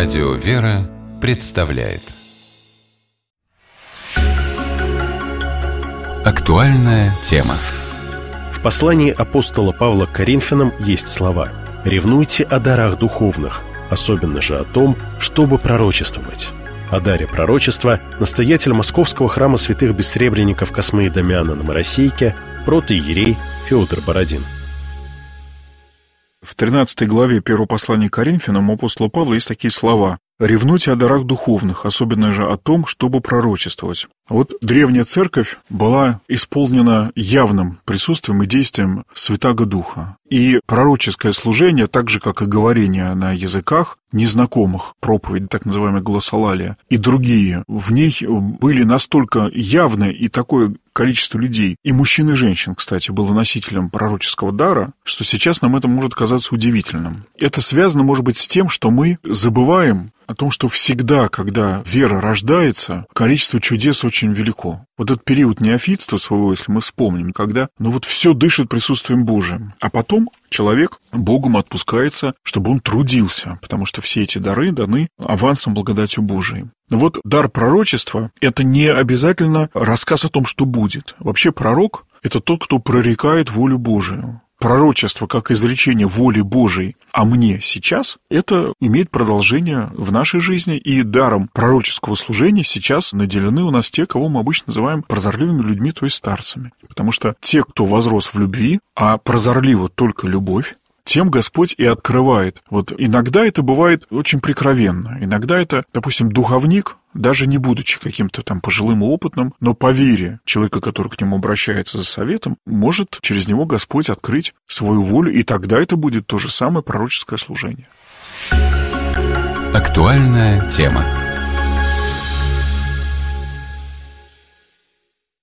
Радио «Вера» представляет актуальная тема. В послании апостола Павла к Коринфянам есть слова: «Ревнуйте о дарах духовных, особенно же о том, чтобы пророчествовать». О даре пророчества настоятель Московского храма святых бессребренников Космы и Дамиана на Моросейке, протоиерей Феодор Бородин. В 13 главе первого послания к Коринфянам у апостола Павла есть такие слова: «Ревнуйте о дарах духовных, особенно же о том, чтобы пророчествовать». Вот древняя церковь была исполнена явным присутствием и действием Святаго Духа. И пророческое служение, так же, как и говорение на языках незнакомых, проповедь, так называемая глоссолалия, и другие, в ней были настолько явны, и такое количество людей, и мужчин, и женщин, кстати, было носителем пророческого дара, что сейчас нам это может казаться удивительным. Это связано, может быть, с тем, что мы забываем о том, что всегда, когда вера рождается, количество чудес очень велико. Вот этот период неофитства своего, если мы вспомним, когда, все дышит присутствием Божиим, а потом человек Богом отпускается, чтобы он трудился, потому что все эти дары даны авансом благодатью Божией. Но вот дар пророчества – это не обязательно рассказ о том, что будет. Вообще пророк – это тот, кто прорекает волю Божию. Пророчество, как изречение воли Божией о мне сейчас, это имеет продолжение в нашей жизни, и даром пророческого служения сейчас наделены у нас те, кого мы обычно называем прозорливыми людьми, то есть старцами. Потому что те, кто возрос в любви, а прозорлива только любовь, тем Господь и открывает. Вот иногда это бывает очень прикровенно, иногда это, допустим, духовник, даже не будучи каким-то там пожилым и опытным, но по вере человека, который к нему обращается за советом, может через него Господь открыть свою волю, и тогда это будет то же самое пророческое служение. Актуальная тема.